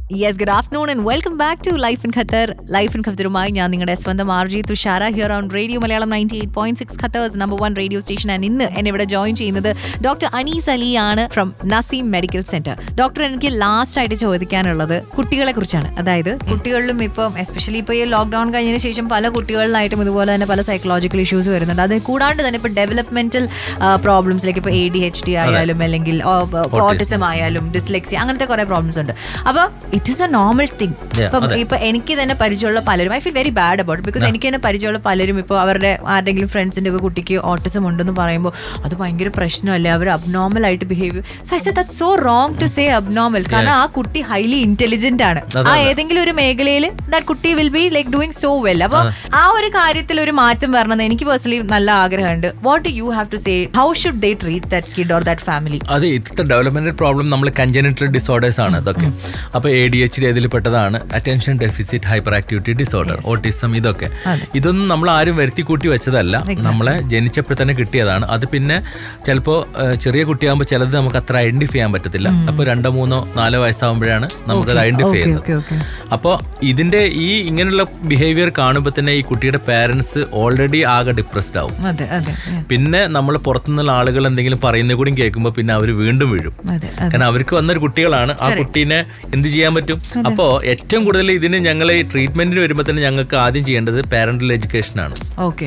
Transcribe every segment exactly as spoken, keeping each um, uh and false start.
Yes, good afternoon and welcome back to life in Qatar. Life in ഖത്തറുമായി ഞാൻ നിങ്ങളുടെ സ്വന്തം RJ Thushara here on radio Malayalam ninety eight point six Qatar's number one radio station. And ഇന്ന് എന്നെ ഇവിടെ join ചെയ്യുന്നത് doctor Anees Ali ആണ് from Naseem medical centre. Doctor, എനിക്ക് ലാസ്റ്റ് ആയിട്ട് ചോദിക്കാനുള്ളത് കുട്ടികളെ കുറിച്ചാണ്. അതായത് കുട്ടികളിലും ഇപ്പം എസ്പെഷ്യലി ഇപ്പോൾ ഈ ലോക്ക്ഡൌൺ കഴിഞ്ഞതിന് ശേഷം പല കുട്ടികളിലായിട്ടും ഇതുപോലെ തന്നെ പല സൈക്കോളജിക്കൽ ഇഷ്യൂസ് വരുന്നുണ്ട്. അത് കൂടാണ്ട് തന്നെ ഇപ്പോൾ ഡെവലപ്മെന്റൽ പ്രോബ്ലംസിലേക്ക് ഇപ്പോൾ എ ഡി എച്ച് ഡി ആയാലും അല്ലെങ്കിൽ ഓട്ടിസം ആയാലും ഡിസ്ലെക്സിയ അങ്ങനത്തെ കുറെ പ്രോബ്ലംസ് ഉണ്ട്. അപ്പോൾ it is a normal thing. ഇപ്പം ഇപ്പൊ എനിക്ക് തന്നെ പരിചയമുള്ള പലരും, I feel very bad about because എനിക്ക് തന്നെ പരിചയമുള്ള പലരും ഇപ്പോൾ അവരുടെ ആരുടെങ്കിലും ഫ്രണ്ട്സിന്റെ ഒക്കെ കുട്ടിക്ക് ഓട്ടിസം ഉണ്ടെന്ന് പറയുമ്പോൾ അത് ഭയങ്കര പ്രശ്നമല്ലേ, അവർ അബ്നോർമൽ ആയിട്ട് behave. So I say that's so wrong to say abnormal. കാരണം ആ കുട്ടി ഹൈലി ഇന്റലിജന്റ് ആണ്. ആ ഏതെങ്കിലും ഒരു മേഖലയിൽ ദാറ്റ് കുട്ടി will be like doing so well. അപ്പൊ ആ ഒരു കാര്യത്തിൽ ഒരു മാറ്റം വരണമെന്ന് എനിക്ക് പേഴ്സണലി നല്ല ആഗ്രഹമുണ്ട്. What do you have to say, how should they treat that kid or that family? അത് ഇത്തരത്തെ ഡെവലപ്മെന്റൽ പ്രോബ്ലം നമ്മൾ കൺജനിറ്റൽ ഡിസോർഡേഴ്സ് ആണ് ഇതൊക്കെ. അപ്പോൾ എ ഡി എച്ച് ഡി അതിൽ പെട്ടതാണ് attention deficit hyperactivity disorder, autism. ഇതൊക്കെ ഇതൊന്നും നമ്മൾ ആരും വരുത്തി കൂട്ടി വെച്ചതല്ല, നമ്മളെ ജനിച്ചപ്പോൾ തന്നെ കിട്ടിയതാണ്. അത് പിന്നെ ചിലപ്പോൾ ചെറിയ കുട്ടിയാകുമ്പോൾ ചിലത് നമുക്ക് അത്ര ഐഡന്റിഫൈ ചെയ്യാൻ പറ്റത്തില്ല. അപ്പോൾ രണ്ടോ മൂന്നോ നാലോ വയസ്സാകുമ്പോഴാണ് നമുക്കത് ഐഡന്റിഫൈ ചെയ്യുന്നത്. അപ്പോൾ ഇതിന്റെ ഈ ഇങ്ങനെയുള്ള ബിഹേവിയർ കാണുമ്പോൾ തന്നെ ഈ കുട്ടിയുടെ പാരന്റ്സ് ഓൾറെഡി ആകെ ഡിപ്രസ്ഡ് ആവും. പിന്നെ നമ്മൾ പുറത്തുനിന്നുള്ള ആളുകൾ എന്തെങ്കിലും പറയുന്നത് കൂടി കേൾക്കുമ്പോൾ പിന്നെ അവർ വീണ്ടും വീഴും. കാരണം അവർക്ക് വന്നൊരു കുട്ടികളാണ്, ആ കുട്ടീനെ എന്ത് ചെയ്യാൻ പറ്റും? അപ്പോൾ ഏറ്റവും കൂടുതൽ ഇതിന് ഞങ്ങൾ ഈ ട്രീറ്റ്മെന്റിന് വരുമ്പോൾ തന്നെ ഞങ്ങൾക്ക് ആദ്യം ചെയ്യേണ്ടത് പാരന്റൽ എഡ്യൂക്കേഷൻ ആണ്.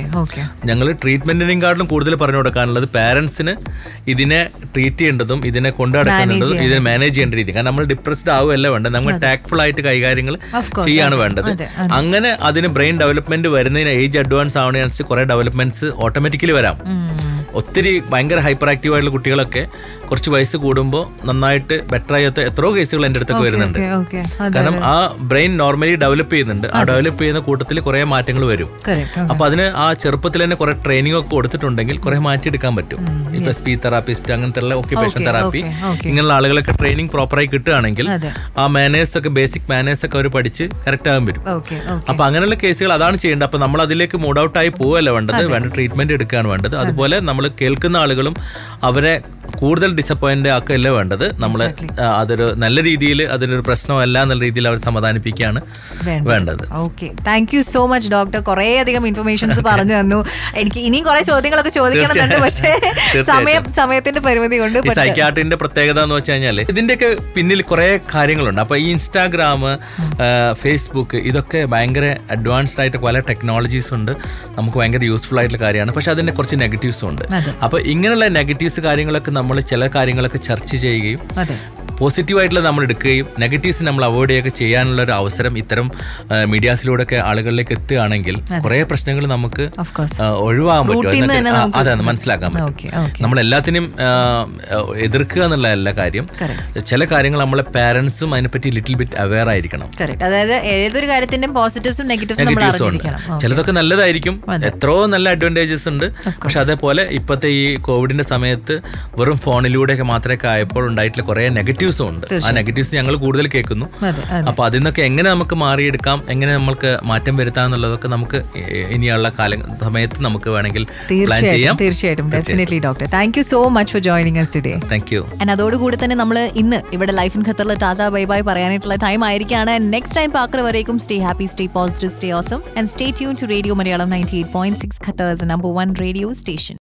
ഞങ്ങൾ ട്രീറ്റ്മെന്റിനെക്കാളും കൂടുതൽ പറഞ്ഞു കൊടുക്കാനുള്ളത് പാരന്റ്സിന് ഇതിനെ ട്രീറ്റ് ചെയ്യേണ്ടതും ഇതിനെ കൊണ്ടു നടക്കേണ്ടതും ഇതിനെ മാനേജ് ചെയ്യേണ്ട രീതി. കാരണം നമ്മൾ ഡിപ്രസ്ഡ് ആവുകയല്ല വേണ്ടത്, നമ്മൾ ടാക്ട്ഫുൾ ആയിട്ട് കൈകാര്യങ്ങൾ ചെയ്യാണ് വേണ്ടത്. അങ്ങനെ അതിന് ബ്രെയിൻ ഡെവലപ്മെന്റ് വരുന്നതിന് ഏജ് അഡ്വാൻസ് ആവുന്നതിനനുസരിച്ച് കുറെ ഡെവലപ്മെന്റ്സ് ഓട്ടോമാറ്റിക്കലി വരാം. ഒത്തിരി ഭയങ്കര ഹൈപ്പർ ആക്റ്റീവ് ആയിട്ടുള്ള കുട്ടികളൊക്കെ കുറച്ച് വയസ്സ് കൂടുമ്പോൾ നന്നായിട്ട് ബെറ്റർ ആയ എത്രയോ കേസുകൾ എൻ്റെ അടുത്തൊക്കെ വരുന്നുണ്ട്. കാരണം ആ ബ്രെയിൻ നോർമലി ഡെവലപ്പ് ചെയ്യുന്നുണ്ട്. ആ ഡെവലപ്പ് ചെയ്യുന്ന കൂട്ടത്തിൽ കുറെ മാറ്റങ്ങൾ വരും. അപ്പൊ അതിന് ആ ചെറുപ്പത്തിൽ തന്നെ കുറെ ട്രെയിനിങ് ഒക്കെ കൊടുത്തിട്ടുണ്ടെങ്കിൽ കുറെ മാറ്റിയെടുക്കാൻ പറ്റും. ഇപ്പൊ സ്പീച്ച് തെറാപ്പിസ്റ്റ് അങ്ങനത്തെ ഓക്യുപേഷൻ തെറാപ്പി ഇങ്ങനെയുള്ള ആളുകളൊക്കെ ട്രെയിനിങ് പ്രോപ്പറായി കിട്ടുകയാണെങ്കിൽ ആ മാനേഴ്സ് ഒക്കെ ബേസിക് മാനേഴ്സ് ഒക്കെ അവർ പഠിച്ച് കറക്റ്റ് ആകാൻ പറ്റും. അപ്പൊ അങ്ങനെയുള്ള കേസുകൾ അതാണ് ചെയ്യേണ്ടത്. അപ്പൊ നമ്മൾ അതിലേക്ക് മൂഡ് ഔട്ട് ആയി പോവല്ല വേണ്ടത്, വേണ്ട ട്രീറ്റ്മെന്റ് എടുക്കുകയാണ് വേണ്ടത്. അതുപോലെ നമ്മൾ കേൾക്കുന്ന ആളുകളും അവരെ കൂടുതൽ ഡിസപ്പോയിന്റ് ആക്കുകയല്ല വേണ്ടത്. നമ്മൾ അതൊരു നല്ല രീതിയിൽ അതിനൊരു പ്രശ്നമല്ല എന്നുള്ള രീതിയിൽ അവർ സമാധാനിപ്പിക്കുകയാണ് വേണ്ടത്. Okay, thank you so much doctor. കുറേ അധികം ഇൻഫർമേഷൻസ് പറഞ്ഞു തന്നു. എനിക്ക് ഇനിയും കുറെ ചോദ്യങ്ങളൊക്കെ ചോദിക്കണമെന്നുണ്ട്, പക്ഷേ സമയം സമയത്തിന്റെ പരിമിതി കൊണ്ട്. ഈ സൈക്യാട്രിന്റെ പ്രത്യേകത എന്ന് വെച്ച് കഴിഞ്ഞാൽ ഇതിന്റെയൊക്കെ പിന്നിൽ കുറെ കാര്യങ്ങളുണ്ട്. അപ്പൊ ഈ ഇൻസ്റ്റാഗ്രാം, ഫേസ്ബുക്ക് ഇതൊക്കെ ഭയങ്കര അഡ്വാൻസ്ഡ് ആയിട്ട് പല ടെക്നോളജീസ് ഉണ്ട്, നമുക്ക് ഭയങ്കര യൂസ്ഫുൾ ആയിട്ടുള്ള കാര്യമാണ്. പക്ഷെ അതിന്റെ കുറച്ച് നെഗറ്റീവ്സും ഉണ്ട്. അപ്പൊ ഇങ്ങനെയുള്ള നെഗറ്റീവ്സ് കാര്യങ്ങളൊക്കെ നമ്മൾ ചില കാര്യങ്ങളൊക്കെ ചർച്ച ചെയ്യുകയും പോസിറ്റീവായിട്ടുള്ള നമ്മൾ എടുക്കുകയും നെഗറ്റീവ്സ് നമ്മൾ അവോയ്ഡ് ചെയ്യുകയൊക്കെ ചെയ്യാനുള്ള ഒരു അവസരം ഇത്തരം മീഡിയാസിലൂടെ ഒക്കെ ആളുകളിലേക്ക് എത്തുകയാണെങ്കിൽ കുറെ പ്രശ്നങ്ങൾ നമുക്ക് ഒഴിവാക്കാൻ പറ്റും. അതാണ് മനസ്സിലാക്കാൻ പറ്റും. നമ്മൾ എല്ലാത്തിനും എതിർക്കുക എന്നുള്ള എല്ലാ കാര്യം. ചില കാര്യങ്ങൾ നമ്മളെ പാരന്റ്സും അതിനെപ്പറ്റി ലിറ്റിൽ ബിറ്റ് അവെയർ ആയിരിക്കണം. അതായത് ഏതൊരു കാര്യത്തിന്റെയും പോസിറ്റീവ്സും നെഗറ്റീവ്സും ഉണ്ട്. ചിലതൊക്കെ നല്ലതായിരിക്കും, എത്രയോ നല്ല അഡ്വാൻറ്റേജസ് ഉണ്ട്. പക്ഷെ അതേപോലെ ഇപ്പോഴത്തെ ഈ കോവിഡിന്റെ സമയത്ത് വെറും ഫോണിലൂടെയൊക്കെ മാത്രമേ ആയപ്പോൾ ഉണ്ടായിട്ടുള്ള കുറെ നെഗറ്റീവ് ഉണ്ട്. ആ നെഗറ്റീവ്സ് ഞങ്ങൾ കൂടുതൽ കേൾക്കുന്നു. അപ്പൊ അതിൽ നിന്നൊക്കെ എങ്ങനെ നമുക്ക് മാറിയെടുക്കാം, എങ്ങനെ നമുക്ക് മാറ്റം വരുത്താം എന്നുള്ളതൊക്കെ നമുക്ക് ഇനിയുള്ള കാല സമയത്ത് നമുക്ക് വേണമെങ്കിൽ പ്ലാൻ ചെയ്യാം. തീർച്ചയായിട്ടും, definitely doctor. Thank you so much for joining us today. Thank you. And അതോടുകൂടി തന്നെ നമ്മൾ ഇന്ന് ഇവിടെ ലൈഫ് ഇൻ ഖത്തറിൽ ടാറ്റാ ബൈ ബൈ പറയാനായിട്ടുള്ള ടൈം ആയിരിക്കുകയാണ്. നെക്സ്റ്റ് ടൈം പാക്കർ വരേക്കും stay happy, stay positive, stay awesome and stay tune to radio Malayalam ninety eight point six Qatar's number one radio station.